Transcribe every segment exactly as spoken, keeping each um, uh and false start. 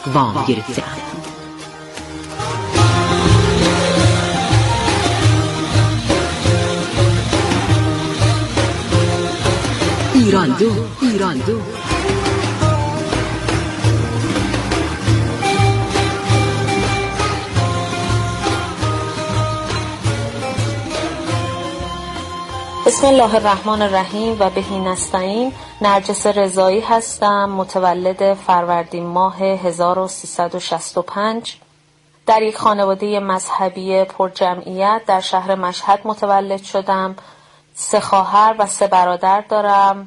وام گرفته‌ام. ایران دو، ایران دو. بسم الله الرحمن الرحیم و بهی نستعین. نرجس رضایی هستم، متولد فروردین ماه هزار و سیصد و شصت و پنج. در یک خانواده مذهبی پرجمعیت در شهر مشهد متولد شدم. سه خواهر و سه برادر دارم.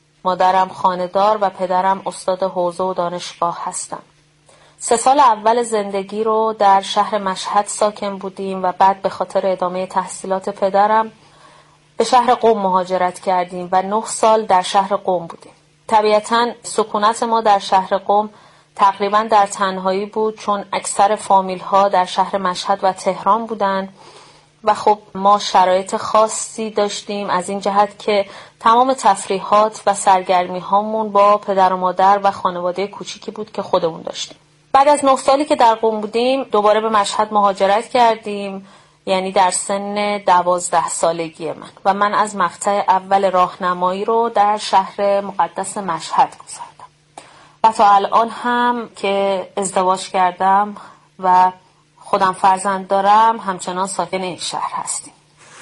مادرم خانه‌دار و پدرم استاد حوزه و دانشگاه هستم. سه سال اول زندگی رو در شهر مشهد ساکن بودیم و بعد به خاطر ادامه تحصیلات پدرم به شهر قم مهاجرت کردیم و نه سال در شهر قم بودیم. طبیعتاً سکونت ما در شهر قم تقریباً در تنهایی بود، چون اکثر فامیل ها در شهر مشهد و تهران بودن و خب ما شرایط خاصی داشتیم از این جهت که تمام تفریحات و سرگرمی هامون با پدر و مادر و خانواده کوچیکی بود که خودمون داشتیم. بعد از نه سالی که در قم بودیم دوباره به مشهد مهاجرت کردیم، یعنی در سن دوازده سالگی من، و من از مقطع اول راهنمایی رو در شهر مقدس مشهد گذاردم و تا الان هم که ازدواج کردم و خودم فرزند دارم همچنان ساکن این شهر هستیم.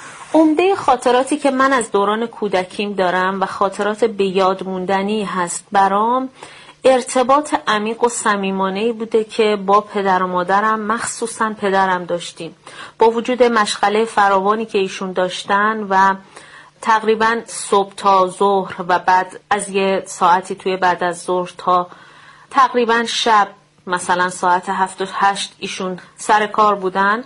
عمده خاطراتی که من از دوران کودکیم دارم و خاطرات به یاد موندنی هست برام، ارتباط عمیق و صمیمانه‌ای بوده که با پدر و مادرم، مخصوصا پدرم داشتیم. با وجود مشغله فراوانی که ایشون داشتن و تقریبا صبح تا ظهر و بعد از یه ساعتی توی بعد از ظهر تا تقریبا شب مثلا ساعت هفت و هشت ایشون سر کار بودن،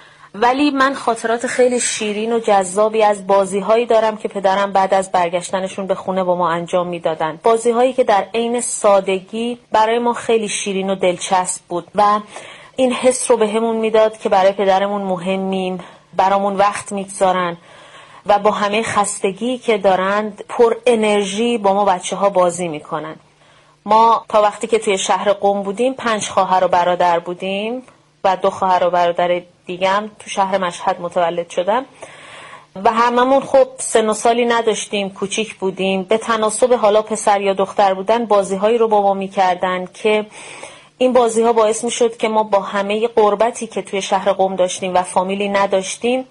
ولی من خاطرات خیلی شیرین و جذابی از بازی‌هایی دارم که پدرم بعد از برگشتنشون به خونه با ما انجام میدادن. بازی‌هایی که در عین سادگی برای ما خیلی شیرین و دلچسب بود و این حس رو بهمون میداد که برای پدرمون مهمیم، برامون وقت میگذارن و با همه خستگی که دارند پر انرژی با ما بچه‌ها بازی میکنن. ما تا وقتی که توی شهر قم بودیم پنج خواهر و برادر بودیم و دو خواهر و برادر دیگم تو شهر مشهد متولد شدم و هممون خب سن و سالی نداشتیم، کوچیک بودیم. به تناسب حالا پسر یا دختر بودن بازی‌هایی رو با ما می‌کردن که این بازی‌ها باعث می‌شد که ما با همه غربتی که توی شهر قم داشتیم و فامیلی نداشتیم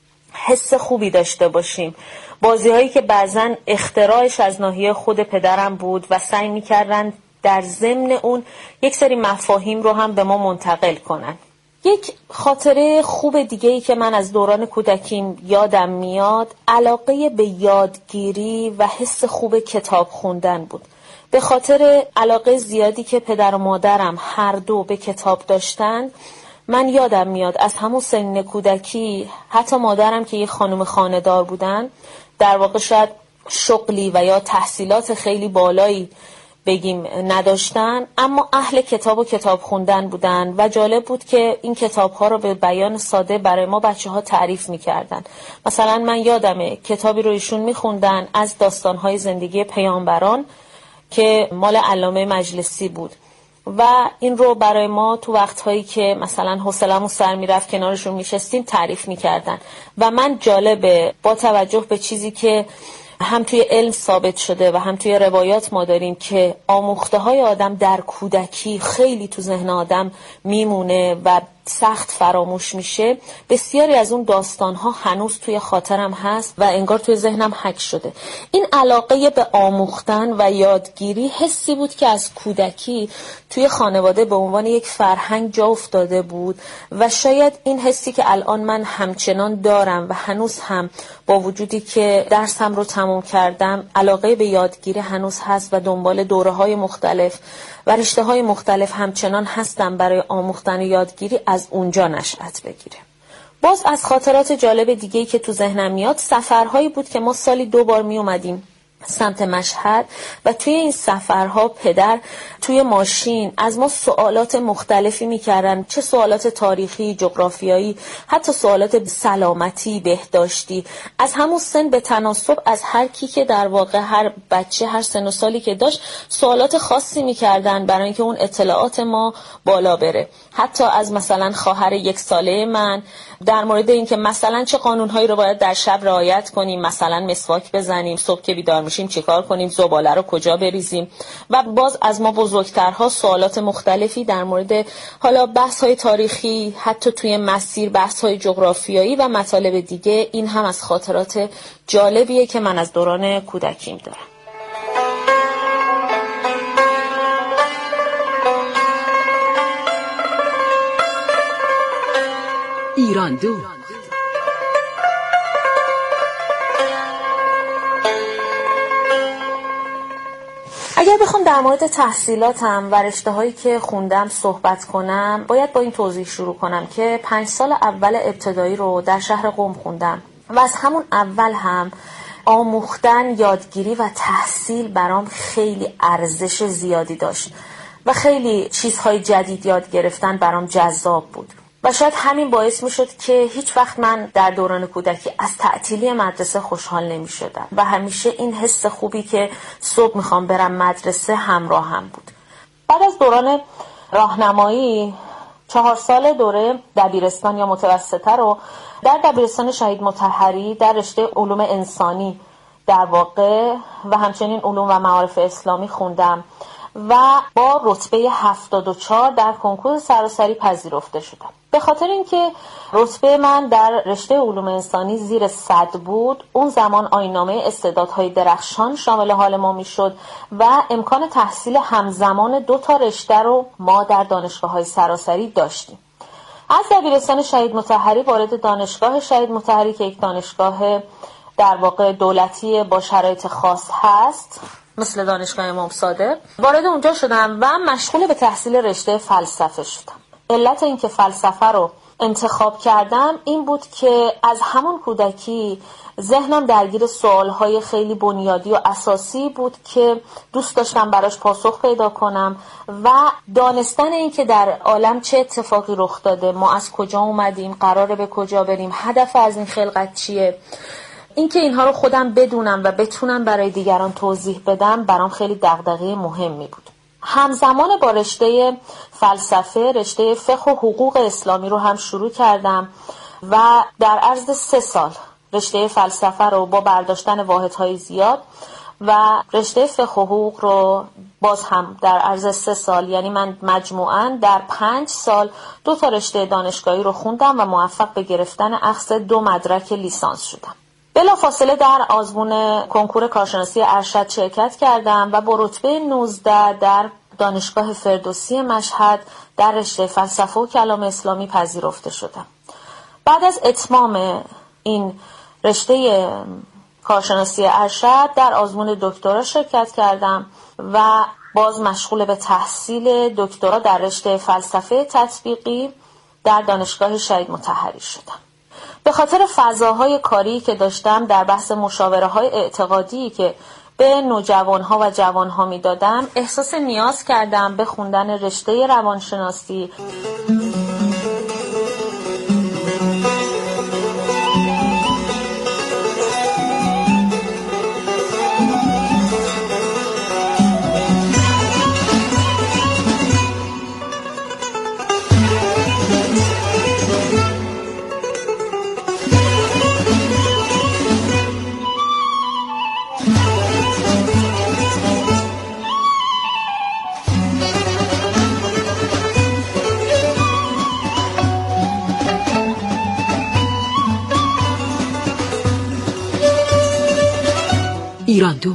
حس خوبی داشته باشیم. بازی‌هایی که بعضن اختراعش از ناحیه خود پدرم بود و سعی می‌کردن در ضمن اون یک سری مفاهیم رو هم به ما منتقل کنن. یک خاطره خوب دیگه‌ای که من از دوران کودکیم یادم میاد علاقه به یادگیری و حس خوب کتاب خوندن بود. به خاطر علاقه زیادی که پدر و مادرم هر دو به کتاب داشتن، من یادم میاد از همون سن کودکی حتی مادرم که یه خانم خانه‌دار بودن، در واقع شاید شغلی و یا تحصیلات خیلی بالایی بگیم نداشتن، اما اهل کتاب و کتاب خوندن بودن و جالب بود که این کتاب ها رو به بیان ساده برای ما بچه ها تعریف می کردن. مثلا من یادمه کتابی رو ایشون می خوندن از داستان های زندگی پیامبران که مال علامه مجلسی بود و این رو برای ما تو وقتهایی که مثلا حوصله‌مون سر میرفت کنارشون میشستیم تعریف میکردن و من جالبه با توجه به چیزی که هم توی علم ثابت شده و هم توی روایات ما داریم که آموخته های آدم در کودکی خیلی تو ذهن آدم میمونه و سخت فراموش میشه. بسیاری از اون داستان ها هنوز توی خاطرم هست و انگار توی ذهنم حک شده. این علاقه به آموختن و یادگیری حسی بود که از کودکی توی خانواده به عنوان یک فرهنگ جا افتاده بود و شاید این حسی که الان من همچنان دارم و هنوز هم با وجودی که درسم رو تموم کردم علاقه به یادگیری هنوز هست و دنبال دوره‌های مختلف و رشته‌های مختلف همچنان هستم برای آموختن و یادگیری، از اونجا نشأت بگیره. باز از خاطرات جالب دیگه‌ای که تو ذهنم میاد سفرهایی بود که ما سالی دو بار می اومدیم سمت مشهد و توی این سفرها پدر توی ماشین از ما سوالات مختلفی میکردن، چه سوالات تاریخی، جغرافیایی، حتی سوالات سلامتی، بهداشتی. از همون سن به تناسب از هر کی که در واقع هر بچه هر سن و سالی که داشت سوالات خاصی میکردن برای اینکه اون اطلاعات ما بالا بره. حتی از مثلا خواهر یک ساله من در مورد اینکه مثلا چه قانونهایی رو باید در شب رعایت کنیم، مثلا مسواک بزنیم، صبح که بیدار میشیم چیکار کنیم، زباله رو کجا بریزیم. و باز از ما بزرگترها سوالات مختلفی در مورد حالا بحث‌های تاریخی، حتی توی مسیر بحث‌های جغرافیایی و مطالب دیگه. این هم از خاطرات جالبیه که من از دوران کودکیم دارم. ایران دو. اگر بخوام در مورد تحصیلاتم و رشته‌هایی که خوندم صحبت کنم، باید با این توضیح شروع کنم که پنج سال اول ابتدایی رو در شهر قم خوندم و از همون اول هم آموختن، یادگیری و تحصیل برام خیلی ارزش زیادی داشت و خیلی چیزهای جدید یاد گرفتن برام جذاب بود. و شاید همین باعث می شد که هیچ وقت من در دوران کودکی از تعطیلی مدرسه خوشحال نمی شدم و همیشه این حس خوبی که صبح می خوام برم مدرسه همراه هم بود. بعد از دوران راهنمایی چهار سال دوره دبیرستان یا متوسطه رو در دبیرستان شهید مطهری در رشته علوم انسانی در واقع و همچنین علوم و معارف اسلامی خوندم و با رتبه هفتاد و چهار در کنکور سراسری پذیرفته شدم. به خاطر اینکه رتبه من در رشته علوم انسانی زیر صد بود، اون زمان آیین‌نامه استعدادهای درخشان شامل حال ما میشد و امکان تحصیل همزمان دو تا رشته رو ما در دانشگاه‌های سراسری داشتیم. از دبیرستان شهید مطهری وارد دانشگاه شهید مطهری که یک دانشگاه در واقع دولتی با شرایط خاص هست مثل دانشگاه امام صادق وارد اونجا شدم و مشغول به تحصیل رشته فلسفه شدم. علت این که فلسفه رو انتخاب کردم این بود که از همون کودکی ذهنم درگیر سوالهای خیلی بنیادی و اساسی بود که دوست داشتم براش پاسخ پیدا کنم و دانستن این که در عالم چه اتفاقی رخ داده، ما از کجا اومدیم، قراره به کجا بریم، هدف از این خلقت چیه، اینکه اینها رو خودم بدونم و بتونم برای دیگران توضیح بدم برام خیلی دغدغه مهمی بود. همزمان با رشته فلسفه رشته فقه و حقوق اسلامی رو هم شروع کردم و در عرض سه سال رشته فلسفه رو با برداشتن واحدهای زیاد و رشته فقه و حقوق رو باز هم در عرض سه سال، یعنی من مجموعاً در پنج سال دو تا رشته دانشگاهی رو خوندم و موفق به گرفتن اخذ دو مدرک لیسانس شدم. بلافاصله در آزمون کنکور کارشناسی ارشد شرکت کردم و با رتبه نوزده در دانشگاه فردوسی مشهد در رشته فلسفه و کلام اسلامی پذیرفته شدم. بعد از اتمام این رشته کارشناسی ارشد در آزمون دکترا شرکت کردم و باز مشغول به تحصیل دکترا در رشته فلسفه تطبیقی در دانشگاه شهید مطهری شدم. به خاطر فضاهای کاری که داشتم در بحث مشاوره‌های اعتقادی که به نوجوانها و جوانها میدادم، احساس نیاز کردم به خوندن رشته روانشناسی. ایران دو.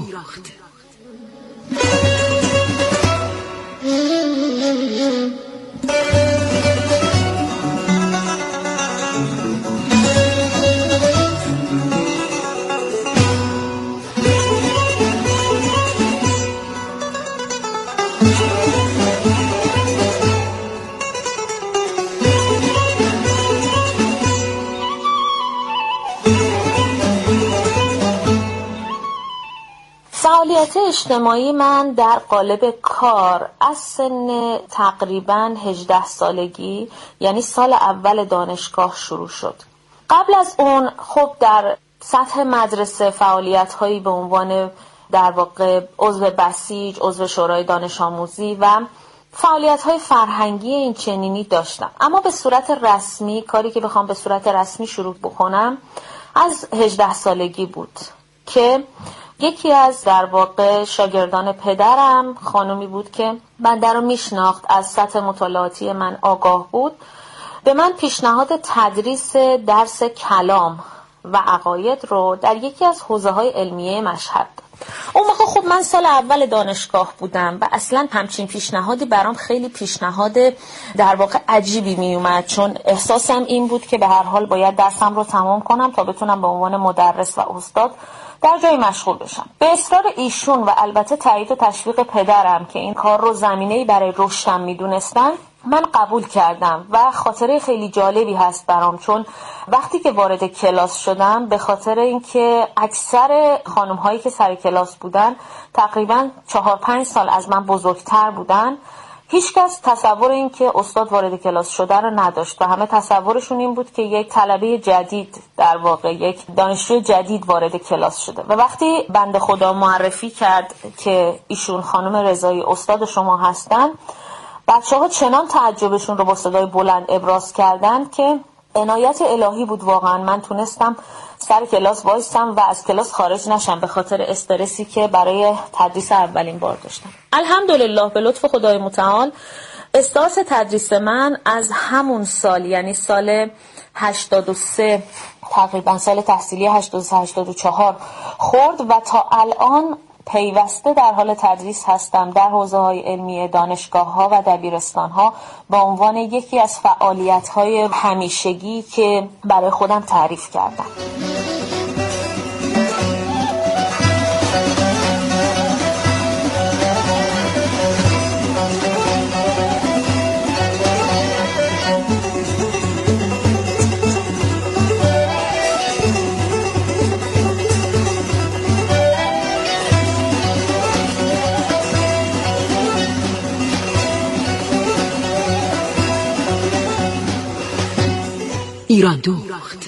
اجتماعی من در قالب کار از سن تقریباً هجده سالگی، یعنی سال اول دانشگاه شروع شد. قبل از اون خب در سطح مدرسه فعالیت‌هایی به عنوان در واقع عضو بسیج، عضو شورای دانش آموزی و فعالیت‌های فرهنگی این چنینی داشتم، اما به صورت رسمی کاری که بخوام به صورت رسمی شروع بکنم از هجده سالگی بود که یکی از در واقع شاگردان پدرم خانومی بود که بنده رو میشناخت، از سطح مطالعاتی من آگاه بود، به من پیشنهاد تدریس درس کلام و عقاید رو در یکی از حوزه‌های علمیه مشهد داد. اون موقع خب من سال اول دانشگاه بودم و اصلا همچین پیشنهادی برام خیلی پیشنهاد در واقع عجیبی می اومد، چون احساسم این بود که به هر حال باید درسم رو تمام کنم تا بتونم به عنوان مدرس و استاد در جای مشغول بشم. به اصرار ایشون و البته تایید و تشویق پدرم که این کار رو زمینه‌ای برای رشدم میدونستن، من قبول کردم و خاطره خیلی جالبی هست برام، چون وقتی که وارد کلاس شدم به خاطر اینکه اکثر خانم‌هایی که سر کلاس بودن تقریباً چهار پنج سال از من بزرگتر بودن، هیچکس تصور این که استاد وارد کلاس شده رو نداشت و همه تصورشون این بود که یک طلبه جدید، در واقع یک دانشجو جدید وارد کلاس شده. و وقتی بنده خدا معرفی کرد که ایشون خانم رضایی استاد شما هستن، بچه‌ها چنان تعجبشون رو با صدای بلند ابراز کردن که عنایت الهی بود واقعا. من تونستم سر کلاس وایسم و از کلاس خارج نشم به خاطر استرسی که برای تدریس اولین بار داشتم. الحمدلله به لطف خدای متعال استارت تدریس من از همون سال، یعنی سال هشتاد و سه، تقریبا سال تحصیلی هشتاد و سه هشتاد و چهار خورد و تا الان پیوسته در حال تدریس هستم در حوزه‌های علمی دانشگاه‌ها و دبیرستان‌ها با عنوان یکی از فعالیت‌های همیشگی که برای خودم تعریف کردم. ایران دوخت.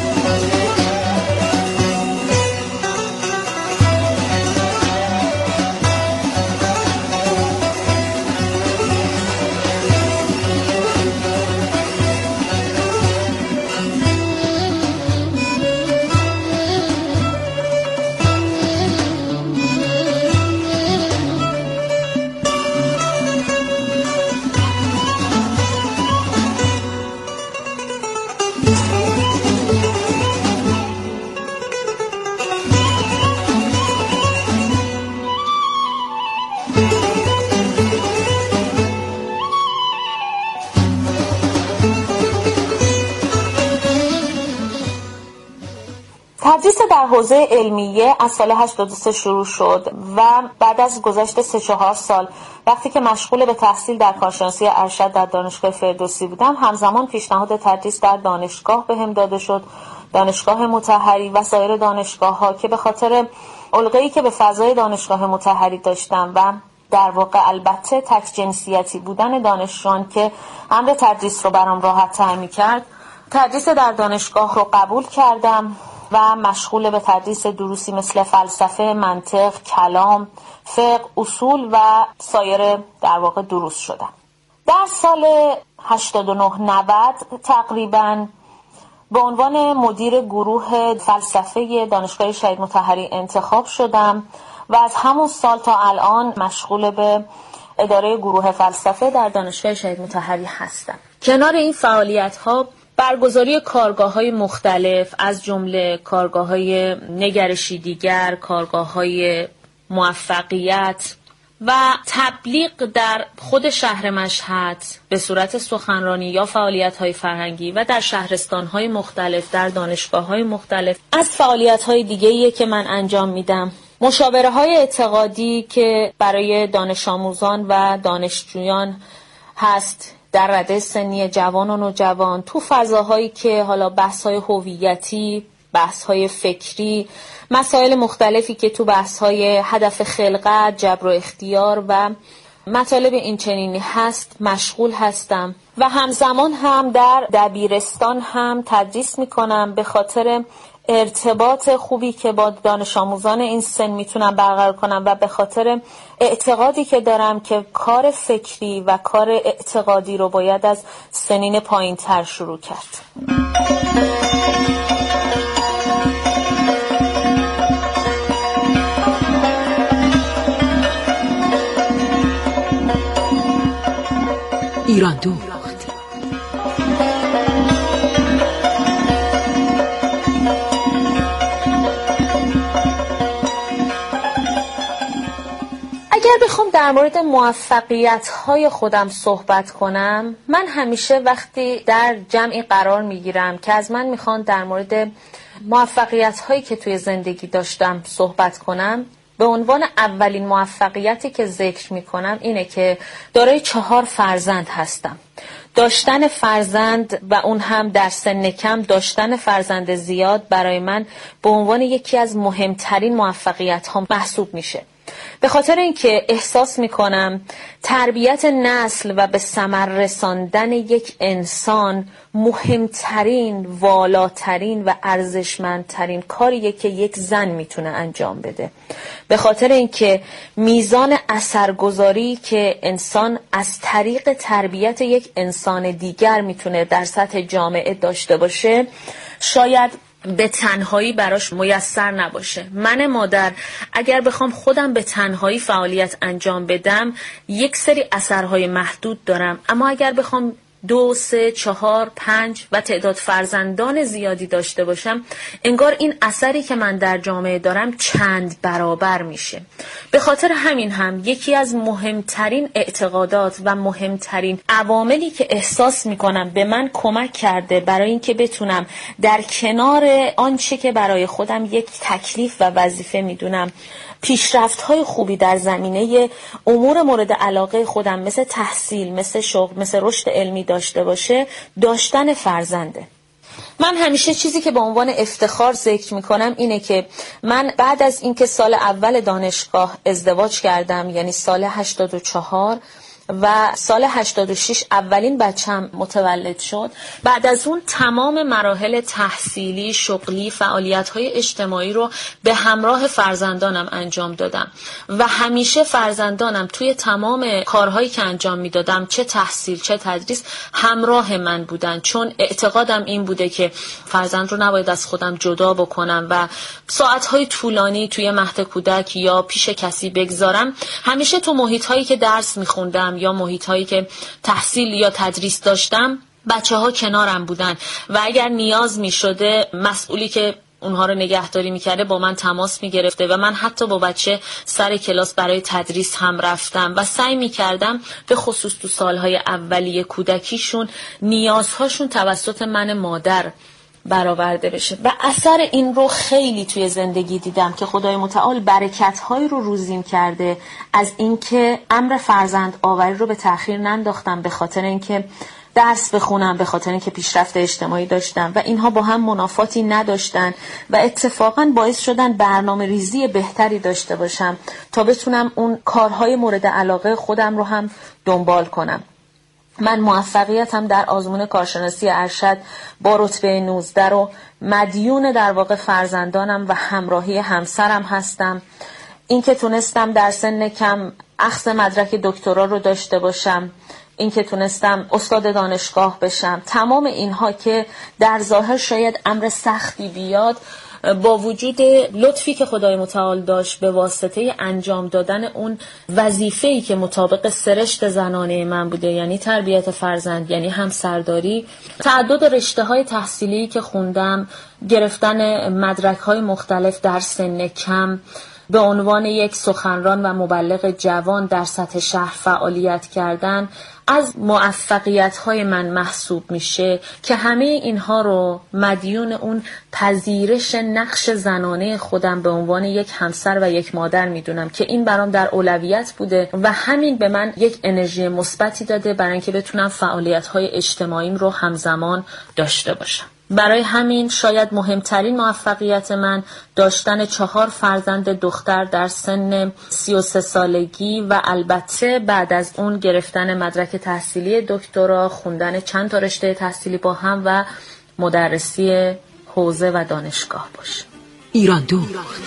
تدریس در حوزه علمیه از سال هشتاد و سه شروع شد و بعد از گذشت سه چهار سال وقتی که مشغول به تحصیل در کارشناسی ارشد در دانشگاه فردوسی بودم، همزمان پیشنهاد تدریس در دانشگاه بهم داده شد، دانشگاه مطهری و سایر دانشگاه‌ها، که به خاطر علقه‌ای که به فضای دانشگاه مطهری داشتم و در واقع البته تک جنسیتی بودن دانشجویان که امر تدریس رو برام راحت‌تر می‌کرد، تدریس در دانشگاه رو قبول کردم و مشغول به تدریس دروسی مثل فلسفه، منطق، کلام، فقه، اصول و سایر در واقع دروس شدم. در سال هشتاد و نه نود تقریباً به عنوان مدیر گروه فلسفه دانشگاه شهید مطهری انتخاب شدم و از همون سال تا الان مشغول به اداره گروه فلسفه در دانشگاه شهید مطهری هستم. کنار این فعالیت‌ها برگزاری کارگاه‌های مختلف از جمله کارگاه‌های نگرشی دیگر، کارگاه‌های موفقیت و تبلیغ در خود شهر مشهد به صورت سخنرانی یا فعالیت‌های فرهنگی و در شهرستان‌های مختلف، در دانشگاه‌های مختلف از فعالیت‌های دیگه‌ای که من انجام میدم، مشاوره‌های اعتقادی که برای دانش آموزان و دانشجویان هست در رده سنی جوان و نوجوان، تو فضاهایی که حالا بحث‌های هویتی بحث‌های فکری، مسائل مختلفی که تو بحث‌های هدف خلقت، جبر و اختیار و مطالب این چنینی هست مشغول هستم و همزمان هم در دبیرستان هم تدریس میکنم به خاطر ارتباط خوبی که با دانش آموزان این سن میتونم برقرار کنم و به خاطر اعتقادی که دارم که کار فکری و کار اعتقادی رو باید از سنین پایین تر شروع کرد. ایران دو. اگر بخوام در مورد موفقیت‌های خودم صحبت کنم، من همیشه وقتی در جمعی قرار میگیرم که از من میخوان در مورد موفقیت‌هایی که توی زندگی داشتم صحبت کنم، به عنوان اولین موفقیتی که ذکر میکنم اینه که دارای چهار فرزند هستم. داشتن فرزند و اون هم در سن کم داشتن فرزند زیاد برای من به عنوان یکی از مهمترین موفقیت ها محسوب میشه. به خاطر اینکه احساس میکنم تربیت نسل و به ثمر رساندن یک انسان مهمترین، والاترین و ارزشمندترین کاریه که یک زن میتونه انجام بده. به خاطر اینکه میزان اثرگذاری که انسان از طریق تربیت یک انسان دیگر میتونه در سطح جامعه داشته باشه شاید به تنهایی براش میسر نباشه. من مادر اگر بخوام خودم به تنهایی فعالیت انجام بدم یک سری اثرهای محدود دارم، اما اگر بخوام دو، سه، چهار، پنج و تعداد فرزندان زیادی داشته باشم انگار این اثری که من در جامعه دارم چند برابر میشه. به خاطر همین هم یکی از مهمترین اعتقادات و مهمترین عواملی که احساس میکنم به من کمک کرده برای اینکه بتونم در کنار آنچه که برای خودم یک تکلیف و وظیفه میدونم پیشرفت‌های خوبی در زمینه امور مورد علاقه خودم مثل تحصیل، مثل شغل، مثل رشد علمی داشته باشه، داشتن فرزنده. من همیشه چیزی که به عنوان افتخار ذکر میکنم اینه که من بعد از اینکه سال اول دانشگاه ازدواج کردم، یعنی سال هشتاد و چهار و سال هشتاد و شش اولین بچم متولد شد، بعد از اون تمام مراحل تحصیلی، شغلی، فعالیت‌های اجتماعی رو به همراه فرزندانم انجام دادم و همیشه فرزندانم توی تمام کارهایی که انجام میدادم، چه تحصیل چه تدریس، همراه من بودن، چون اعتقادم این بوده که فرزند رو نباید از خودم جدا بکنم و ساعت‌های طولانی توی مهد کودک یا پیش کسی بگذارم. همیشه تو محیط‌هایی که درس می‌خوندم یا محیط‌هایی که تحصیل یا تدریس داشتم بچه‌ها کنارم بودن و اگر نیاز می‌شده مسئولی که اونها رو نگهداری می‌کرده با من تماس می‌گرفته و من حتی با بچه سر کلاس برای تدریس هم رفتم و سعی می‌کردم به خصوص تو سال‌های اولیه کودکیشون نیازهاشون توسط من مادر برآورده بشه و اثر این رو خیلی توی زندگی دیدم که خدای متعال برکت‌هایی رو روزیم کرده از اینکه امر فرزند آوری رو به تأخیر ننداختم، به خاطر اینکه درس بخونم، به خاطر اینکه پیشرفت اجتماعی داشتم و اینها با هم منافاتی نداشتن و اتفاقاً باعث شدن برنامه ریزی بهتری داشته باشم تا بتونم اون کارهای مورد علاقه خودم رو هم دنبال کنم. من موفقیتم در آزمون کارشناسی ارشد با رتبه نوزده رو مدیون در واقع فرزندانم و همراهی همسرم هستم. این که تونستم در سن کم اخذ مدرک دکترا رو داشته باشم، این که تونستم استاد دانشگاه بشم، تمام اینها که در ظاهر شاید امر سختی بیاد، با وجود لطفی که خدای متعال داشت به واسطه انجام دادن اون وظیفه‌ای که مطابق سرشت زنانه من بوده، یعنی تربیت فرزند، یعنی همسرداری، تعدد رشته‌های تحصیلی که خوندم، گرفتن مدرک‌های مختلف در سن کم، به عنوان یک سخنران و مبلغ جوان در سطح شهر فعالیت کردن از موفقیت‌های من محسوب میشه که همه اینها رو مدیون اون پذیرش نقش زنانه خودم به عنوان یک همسر و یک مادر میدونم که این برام در اولویت بوده و همین به من یک انرژی مثبتی داده برای اینکه بتونم فعالیت‌های اجتماعیم رو همزمان داشته باشم. برای همین شاید مهمترین موفقیت من داشتن چهار فرزند دختر در سن سی و سه سالگی و البته بعد از اون گرفتن مدرک تحصیلی دکترا، خوندن چند تا رشته تحصیلی با هم و مدرسی حوزه و دانشگاه باشه. ایران دو.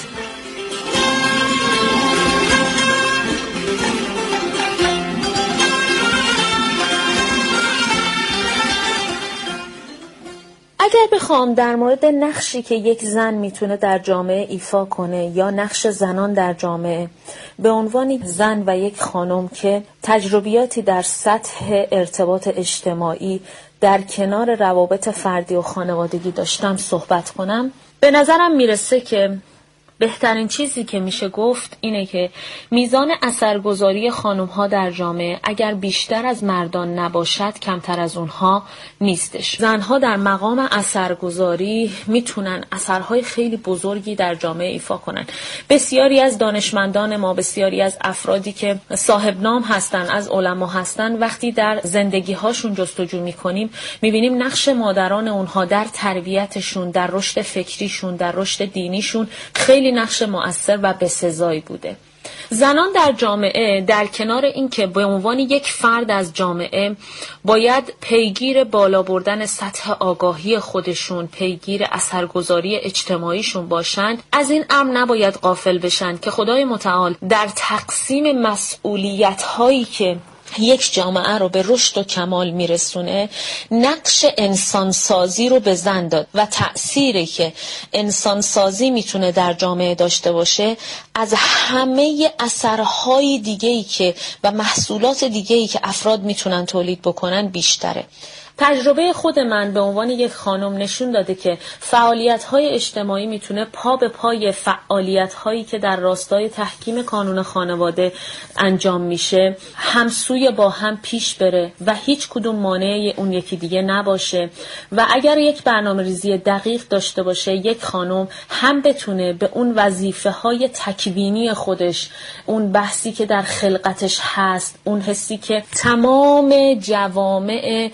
اگر بخوام در مورد نقشی که یک زن میتونه در جامعه ایفا کنه یا نقش زنان در جامعه به عنوان زن و یک خانم که تجربیاتی در سطح ارتباط اجتماعی در کنار روابط فردی و خانوادگی داشتم صحبت کنم، به نظرم میرسه که بهترین چیزی که میشه گفت اینه که میزان اثرگذاری خانم‌ها در جامعه اگر بیشتر از مردان نباشد کمتر از اونها نیستش. زنها در مقام اثرگذاری میتونن اثرهای خیلی بزرگی در جامعه ایفا کنن. بسیاری از دانشمندان ما، بسیاری از افرادی که صاحب نام هستن، از علما هستن، وقتی در زندگی‌هاشون جستجو میکنیم میبینیم نقش مادران اونها در تربیتشون، در رشد فکریشون، در رشد دینیشون خیلی نقش مؤثر و بسزایی بوده. زنان در جامعه در کنار این که به عنوان یک فرد از جامعه باید پیگیر بالا بردن سطح آگاهی خودشون، پیگیر اثرگذاری اجتماعیشون باشند، از این امر نباید غافل بشن که خدای متعال در تقسیم مسئولیت‌هایی که یک جامعه رو به رشد و کمال میرسونه نقش انسانسازی رو به زن داد و تأثیری که انسانسازی میتونه در جامعه داشته باشه از همه اثرهای دیگه‌ای که و محصولات دیگه‌ای که افراد میتونن تولید بکنن بیشتره. تجربه خود من به عنوان یک خانم نشون داده که فعالیت‌های اجتماعی میتونه پا به پای فعالیت‌هایی که در راستای تحکیم قانون خانواده انجام میشه همسوی با هم پیش بره و هیچ کدوم مانع اون یکی دیگه نباشه و اگر یک برنامه‌ریزی دقیق داشته باشه یک خانم هم بتونه به اون وظیفه‌های تکوینی خودش، اون بحثی که در خلقتش هست، اون حسی که تمام جوامع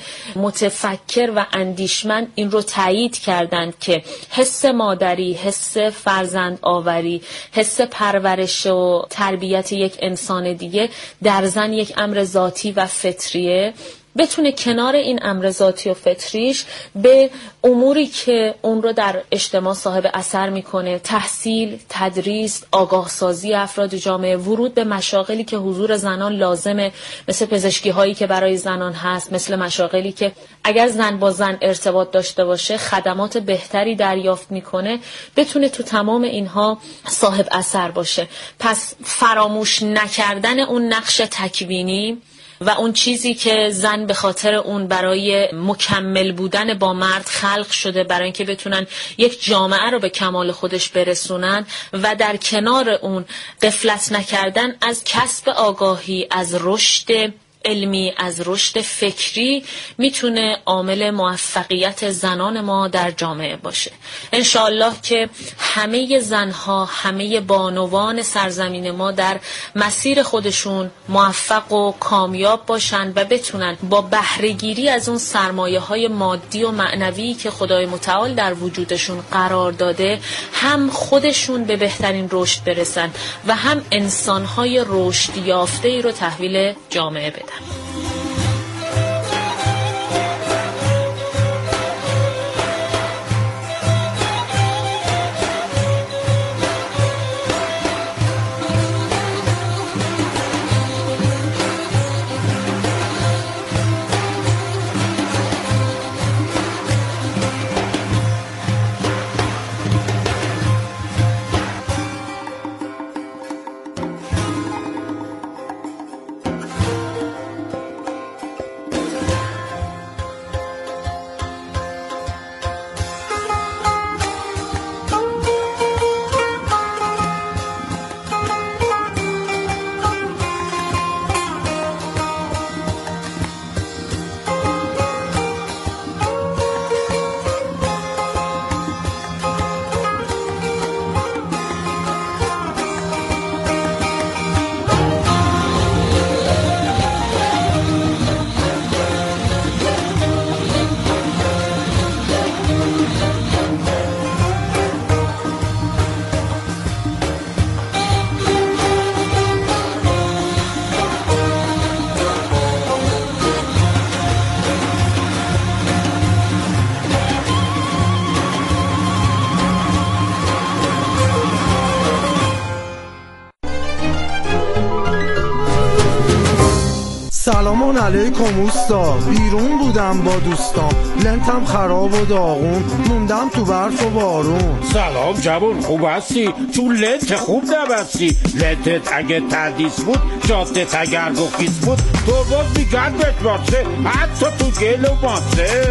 متفکر و اندیشمند این رو تایید کردند که حس مادری، حس فرزند آوری، حس پرورش و تربیت یک انسان دیگه در زن یک امر ذاتی و فطریه، بتونه کنار این امر ذاتی و فطریش به اموری که اون رو در اجتماع صاحب اثر میکنه، تحصیل، تدریس، آگاه سازی افراد جامعه، ورود به مشاغلی که حضور زنان لازمه، مثل پزشکی هایی که برای زنان هست، مثل مشاغلی که اگر زن با زن ارتباط داشته باشه خدمات بهتری دریافت میکنه، بتونه تو تمام اینها صاحب اثر باشه. پس فراموش نکردن اون نقش تکوینی و اون چیزی که زن به خاطر اون برای مکمل بودن با مرد خلق شده، برای اینکه بتونن یک جامعه رو به کمال خودش برسونن و در کنار اون غفلت نکردن از کسب آگاهی، از رشد علمی، از رشد فکری، میتونه عامل موفقیت زنان ما در جامعه باشه. انشاءالله که همه زنها، همه بانوان سرزمین ما در مسیر خودشون موفق و کامیاب باشن و بتونن با بهره‌گیری از اون سرمایه‌های مادی و معنوی که خدای متعال در وجودشون قرار داده هم خودشون به بهترین رشد برسن و هم انسان‌های رشد یافته‌ای رو تحویل جامعه بدن. سلام علیکم اوستا، بیرون بودم با دوستام، لنتم خراب و داغون، موندم تو برف و بارون. سلام جوون، خوب هستی؟ چون لنت خوب نبستی. لنتت اگه تردیس بود، جادت اگر گفیس بود، تو باز میگن بهت باسه، حتی تو گل و ماسه.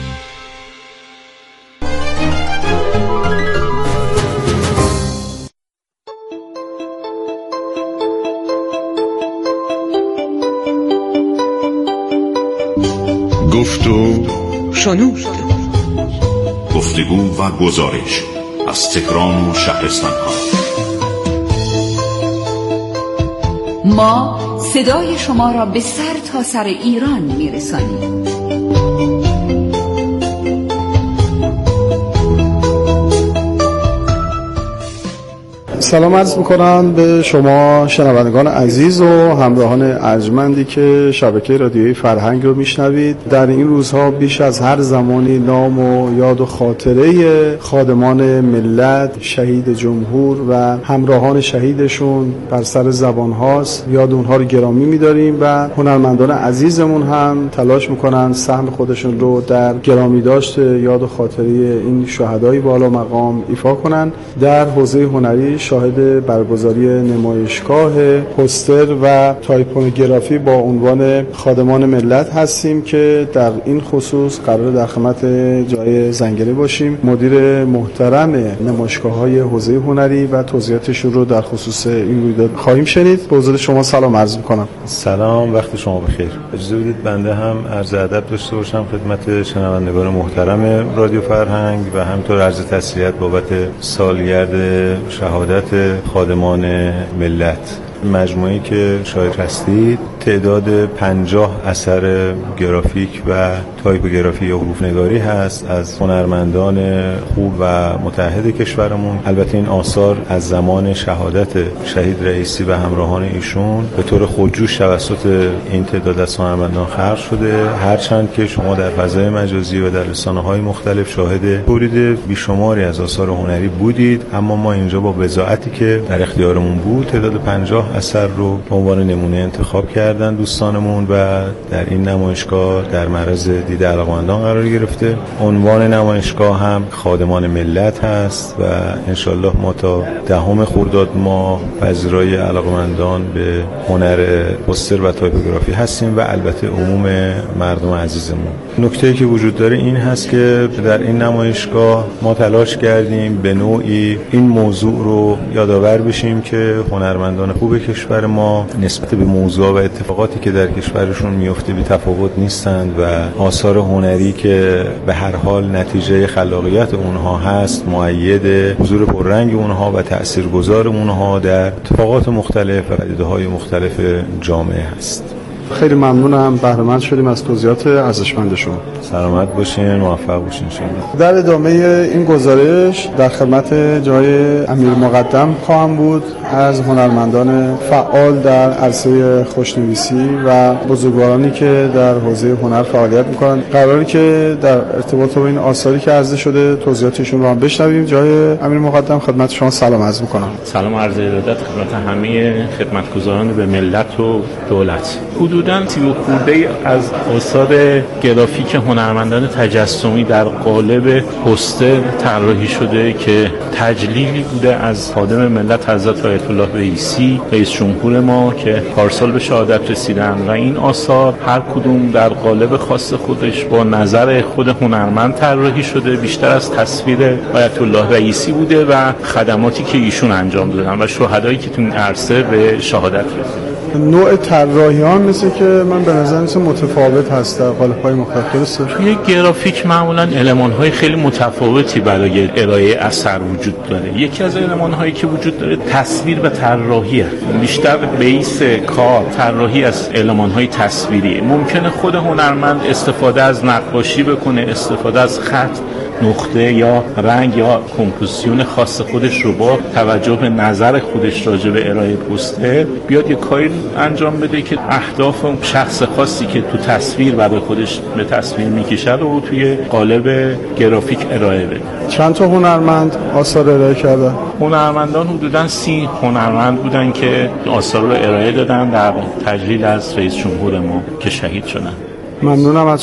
گفت و شنود. گفتگو و گزارش از تهران و شهرستان ها. ما صدای شما را به سر تا سر ایران میرسانیم. سلام عرض میکنم به شما شنوندگان عزیز و همراهان ارجمندی که شبکه رادیویی فرهنگ رو میشنوید. در این روزها بیش از هر زمانی نام و یاد و خاطره خادمان ملت، شهید جمهور و همراهان شهیدشون بر سر زبان هاست. یاد اونها رو گرامی میداریم و هنرمندان عزیزمون هم تلاش میکنن سهم خودشون رو در گرامی داشت یاد و خاطره این شهدای بالا مقام ایفا کنن. در حوزه هنری شاهد برگزاری نمایشگاه پوستر و تایپوگرافی با عنوان خادمان ملت هستیم که در این خصوص قرار در خدمت جای زنگره باشیم. مدیر محترم نمایشگاه‌های حوزه هنری و توضیحاتشون رو در خصوص این رویداد خواهیم شنید. به حضور شما سلام عرض می‌کنم. سلام، وقت شما بخیر. اجازه بدید بنده هم عرض ادب داشته باشم خدمت شنوندگان محترم رادیو فرهنگ و همینطور عرض تسلیت بابت سالگرد شهادت خادمان ملت. مجموعه‌ای که شاهد هستید تعداد پنجاه اثر گرافیک و تایپوگرافی یا حروف نگاری هست از هنرمندان خوب و متعهد کشورمون. البته این آثار از زمان شهادت شهید رئیسی و همراهان ایشون به طور خودجوش توسط این تعداد از هنرمندان خلق شده، هرچند که شما در فضای مجازی و در رسانه‌های مختلف شاهد تولید بیشماری از آثار هنری بودید، اما ما اینجا با بضاعتی که در اختیارمون بود تعداد پنجاه اثر رو به عنوان نمونه انتخاب کردن دوستانمون و در این نمایشگاه در معرض دید علاقمندان قرار گرفته. عنوان نمایشگاه هم خادمان ملت هست و انشالله ما تا دهم خرداد ماه پذیرای علاقمندان به هنر پوستر و تایپوگرافی هستیم و البته عموم مردم عزیزمون. نکته‌ای که وجود داره این هست که در این نمایشگاه ما تلاش کردیم به نوعی این موضوع رو یادآور بشیم که هنرمندان خوب کشور ما نسبت به موضوع و اتفاقاتی که در کشورشون میفته بی تفاوت نیستند و آثار هنری که به هر حال نتیجه خلاقیت اونها هست مؤید حضور پررنگ اونها و تأثیرگذار اونها در اتفاقات مختلف و پدیده‌های مختلف جامعه هست. خیلی ممنونم، بهره مند شدیم از توضیحات ارزشمند شما. سلامت باشین، موفق باشین شما. در ادامه این گزارش در خدمت جای امیر مقدم خواهم بود از هنرمندان فعال در عرصه خوشنویسی و بزرگوارانی که در حوزه هنر فعالیت میکنن. قراره که در ارتباط با این آثاری که عرضه شده توضیحاتشون رو هم بشنویم. جای امیر مقدم خدمت شما سلام عرض میکنم. سلام عرض ارادت خدمت همه خدمتگزاران به ملت و دولت. حدوداً سی و خورده از آثار گرافیک هنرمندان تجسمی در قالب پوستر طراحی شده که تجلیلی بوده از خادم ملت حضرت آیت الله رئیسی رئیس جمهور ما که پارسال به شهادت رسیدن و این آثار هر کدوم در قالب خاص خودش با نظر خود هنرمند طراحی شده. بیشتر از تصویر آیت الله رئیسی بوده و خدماتی که ایشون انجام دادن و شهدایی که تو این عرصه به شهادت رسیدن. نوع طراحی ها مثل که من به نظر میاد متفاوت هست در قالب‌های مختلف. درسته؟ توی گرافیک معمولاً المان‌های خیلی متفاوتی برای ارائه اثر وجود داره. یکی از المان‌هایی که وجود داره تصویر و طراحی است. بیشتر بیس کار طراحی از المان‌های تصویری. ممکنه خود هنرمند استفاده از نقاشی بکنه، استفاده از خط، نقطه یا رنگ یا کمپوزیسیون خاص خودش رو با توجه به نظر خودش راجع به ارائه پوستر بیاد یه کاری انجام بده که اهداف اون شخص خاصی که تو تصویر برای خودش به تصویر میکشه رو توی قالب گرافیک ارائه بده. چند تا هنرمند آثار ارائه کرده؟ هنرمندان حدوداً سی هنرمند بودن که آثار رو ارائه دادن در تجلیل از رئیس جمهور ما که شهید شدن. ممنونم از